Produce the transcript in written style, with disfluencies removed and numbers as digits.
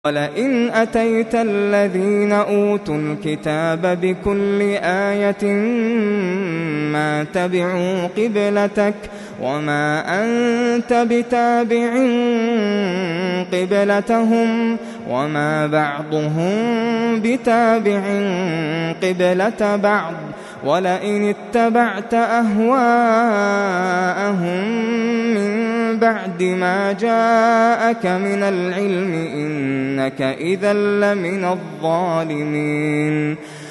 وَلَئِنْ أَتَيْتَ الَّذِينَ أُوتُوا الْكِتَابَ بِكُلِّ آيَةٍ مَا تَبِعُوا قِبْلَتَكَ وَمَا أَنتَ بِتَابِعٍ قِبْلَتَهُمْ وَمَا بَعْضُهُم بِتَابِعٍ قِبْلَةَ بَعْضٍ وَلَئِنِ اتَّبَعْتَ أَهْوَاءَهُم مِّن بَعْدِ مَا جَاءَكَ مِنَ الْعِلْمِ إِنَّكَ إِذًا لَّمِنَ الظَّالِمِينَ